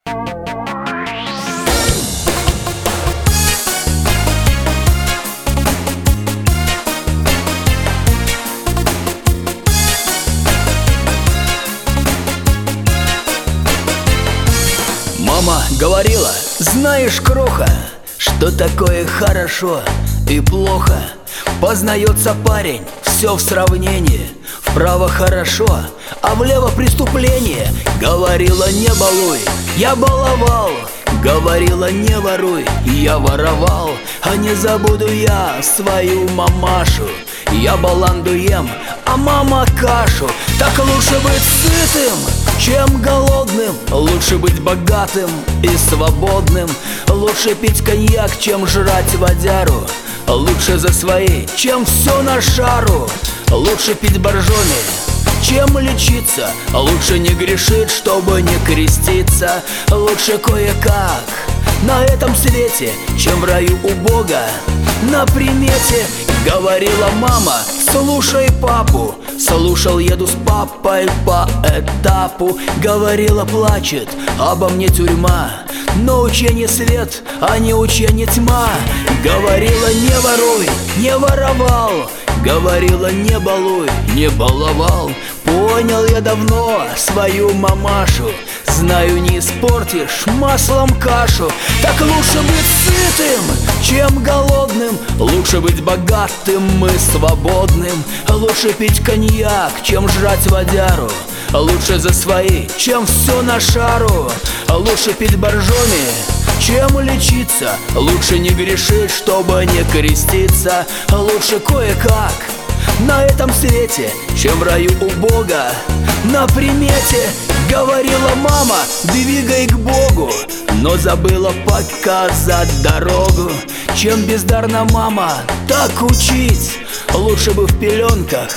Мама говорила: знаешь, кроха, что такое хорошо и плохо. Познается парень, все в сравнении. Вправо хорошо, а влево преступление. Говорила: не балуй, я баловал. Говорила: не воруй, я воровал. А не забуду я свою мамашу. Я баланду ем, а мама кашу. Так лучше быть сытым, чем голодным. Лучше быть богатым и свободным. Лучше пить коньяк, чем жрать водяру. Лучше за свои, чем все на шару. Лучше пить боржоми, чем лечиться. Лучше не грешить, чтобы не креститься. Лучше кое-как на этом свете, чем в раю у Бога на примете. Говорила мама: слушай папу. Слушал, еду с папой по этапу. Говорила: плачет обо мне тюрьма, но учение свет, а не учение тьма. Говорила: не воруй, не воровал. Говорила: не балуй, не баловал. Понял я давно свою мамашу. Знаю, не испортишь маслом кашу. Так лучше быть сытым, чем голодным. Лучше быть богатым и свободным. Лучше пить коньяк, чем жрать водяру. Лучше за свои, чем все на шару. Лучше пить боржоми, чем лечиться. Лучше не грешить, чтобы не креститься. Лучше кое-как на этом свете, чем в раю у Бога на примете. Говорила мама: двигай к Богу, но забыла показать дорогу. Чем бездарна мама так учить, лучше бы в пеленках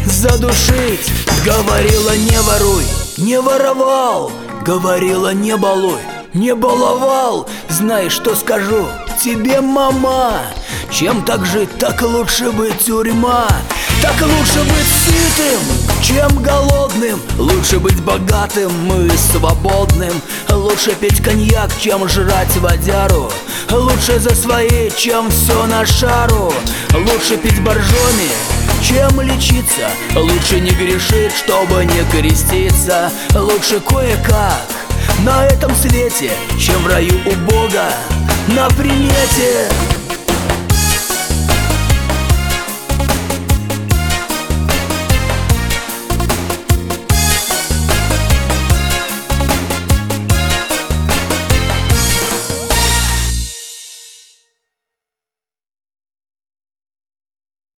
задушить. Говорила: не воруй, не воровал. Говорила: не балуй, не баловал. Знаешь, что скажу тебе, мама? Чем так жить, так лучше быть тюрьма. Так лучше быть сытым, чем голодным. Лучше быть богатым и свободным. Лучше пить коньяк, чем жрать водяру. Лучше за свои, чем все на шару. Лучше пить боржоми, чем лечиться. Лучше не грешить, чтобы не креститься. Лучше кое-как на этом свете, чем в раю у Бога на примете.